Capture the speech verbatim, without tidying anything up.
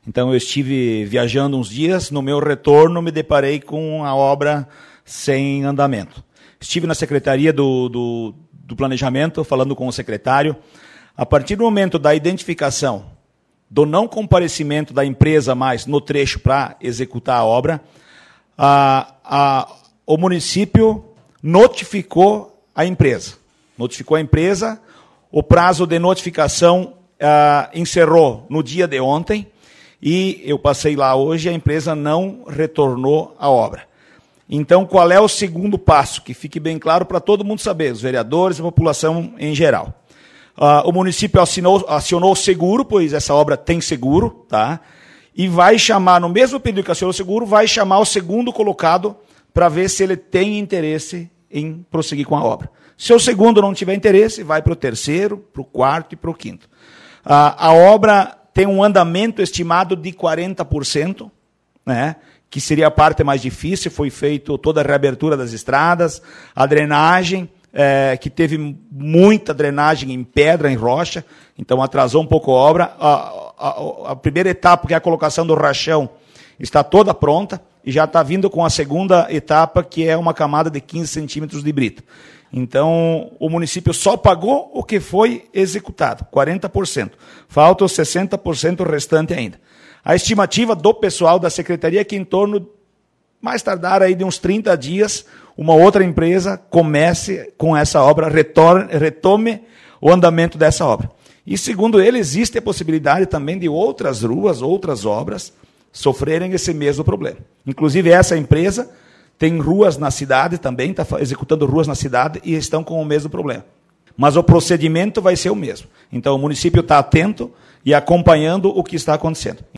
Então eu estive viajando uns dias, no meu retorno me deparei com a obra sem andamento. Estive na Secretaria do, do, do Planejamento, falando com o secretário. A partir do momento da identificação do não comparecimento da empresa mais no trecho para executar a obra, a, a, o município notificou a empresa. Notificou a empresa, o prazo de notificação uh, encerrou no dia de ontem, e eu passei lá hoje e a empresa não retornou à obra. Então, qual é o segundo passo? Que fique bem claro para todo mundo saber, os vereadores e a população em geral. Uh, o município assinou, acionou o seguro, pois essa obra tem seguro, tá? E vai chamar, no mesmo período que acionou o seguro, vai chamar o segundo colocado para ver se ele tem interesse em prosseguir com a obra. Se o segundo não tiver interesse, vai para o terceiro, para o quarto e para o quinto. Uh, a obra tem um andamento estimado de quarenta por cento, né, que seria a parte mais difícil. Foi feita toda a reabertura das estradas, a drenagem, é, que teve muita drenagem em pedra, em rocha, então atrasou um pouco a obra. A, a, a primeira etapa, que é a colocação do rachão, está toda pronta, e já está vindo com a segunda etapa, que é uma camada de quinze centímetros de brita. Então, o município só pagou o que foi executado, quarenta por cento. Falta os sessenta por cento restante ainda. A estimativa do pessoal da secretaria é que em torno, mais tardar aí de uns trinta dias, uma outra empresa comece com essa obra, retorne, retome o andamento dessa obra. E, segundo ele, existe a possibilidade também de outras ruas, outras obras, sofrerem esse mesmo problema. Inclusive, essa empresa tem ruas na cidade também, está executando ruas na cidade e estão com o mesmo problema. Mas o procedimento vai ser o mesmo. Então, o município está atento e acompanhando o que está acontecendo.